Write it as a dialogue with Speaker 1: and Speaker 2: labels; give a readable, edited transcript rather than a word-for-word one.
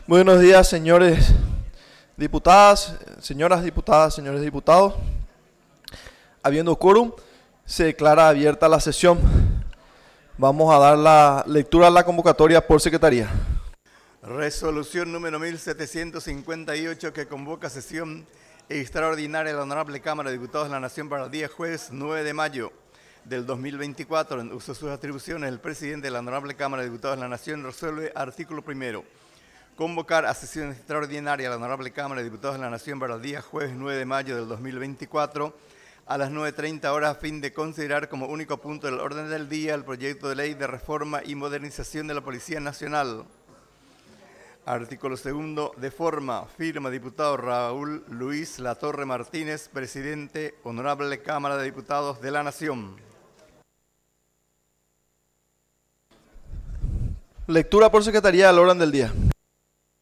Speaker 1: Buenos días, señores diputadas, señoras diputadas, señores diputados. Habiendo quórum, se declara abierta la sesión. Vamos a dar la lectura a la convocatoria por secretaría.
Speaker 2: Resolución número 1758 que convoca sesión extraordinaria de la Honorable Cámara de Diputados de la Nación para el día jueves 9 de mayo del 2024. En uso de sus atribuciones, el presidente de la Honorable Cámara de Diputados de la Nación resuelve artículo primero. Convocar a sesión extraordinaria a la Honorable Cámara de Diputados de la Nación para el día jueves 9 de mayo del 2024 a las 9:30 horas a fin de considerar como único punto del orden del día el proyecto de ley de reforma y modernización de la Policía Nacional. Artículo segundo. De forma, firma diputado Raúl Luis Latorre Martínez, presidente, Honorable Cámara de Diputados de la Nación.
Speaker 1: Lectura por secretaría del orden del día.